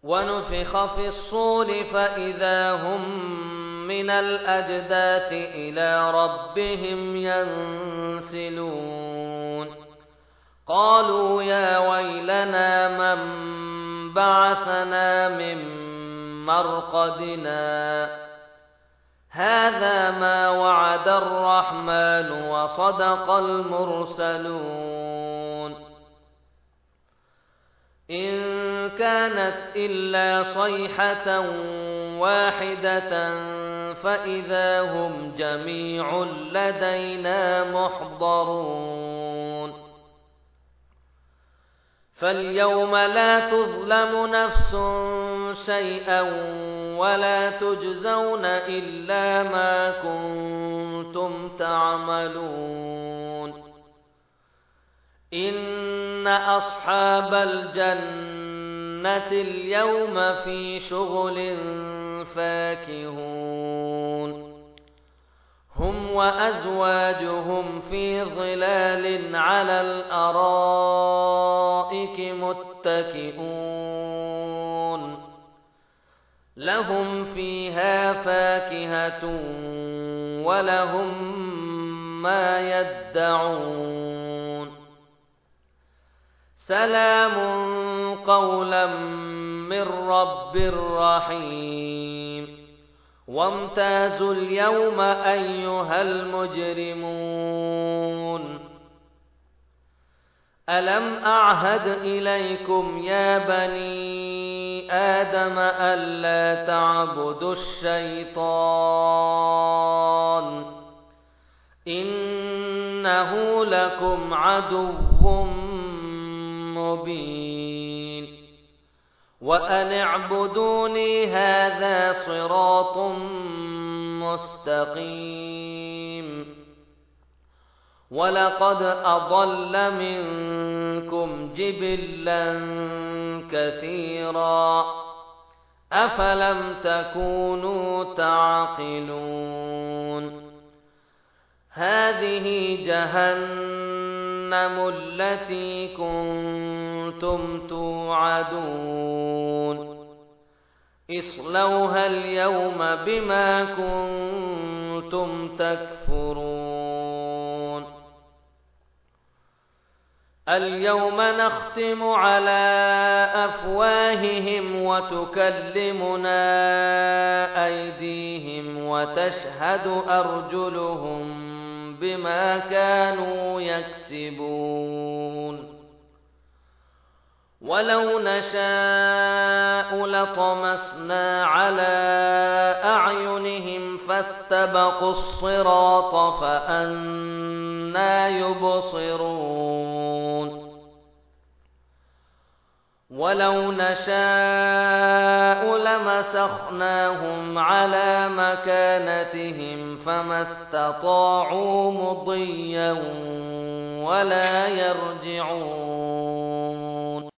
ونفخ في الصور فإذا هم من الأجداث إلى ربهم ينسلون قالوا يا ويلنا من بعثنا من مرقدنا هذا ما وعد الرحمن وصدق المرسلون إن كانت إلا صيحة واحدة فإذا هم جميع لدينا محضرون فاليوم لا تظلم نفس شيئا ولا تجزون إلا ما كنتم تعملون إن أصحاب الجنة اليوم في شغل فاكهون هم وأزواجهم في ظلال على الأرائك متكئون لهم فيها فاكهة ولهم ما يدعون سلام قولا من رب رحيم وامتازوا اليوم أيها المجرمون ألم أعهد إليكم يا بني آدم ألا تعبدوا الشيطان إنه لكم عدو مبين وأن اعبدوني هذا صراط مستقيم ولقد أضل منكم جبلا كثيرا أفلم تكونوا تعقلون هذه جهنم التي كنتم توعدون اصلوها اليوم بما كنتم تكفرون اليوم نختم على أفواههم وتكلمنا أيديهم وتشهد أرجلهم بما كانوا يكسبون ولو نشاء لطمسنا على أعينهم فاستبقوا الصراط فأنى يبصرون ولو نشاء لمسخناهم على مكانتهم فما استطاعوا مضيا ولا يرجعون